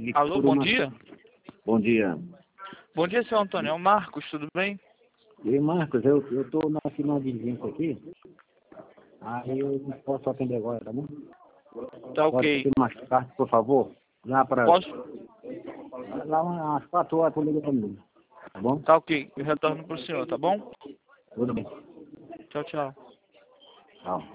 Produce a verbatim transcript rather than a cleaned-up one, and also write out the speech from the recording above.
Alô, bom dia. Bom dia. Bom dia, seu Antônio. É o Marcos, tudo bem? E aí, Marcos, eu, eu tô na final de vizinhança aqui. Aí eu não posso atender agora, tá bom? Tá Pode ok. ser mais tarde, por favor. Lá para. Posso? Lá umas quatro horas, tu liga pra mim. Tá bom? Tá ok. Eu retorno pro senhor, tá bom? Tudo bem. Tchau, tchau. Tchau.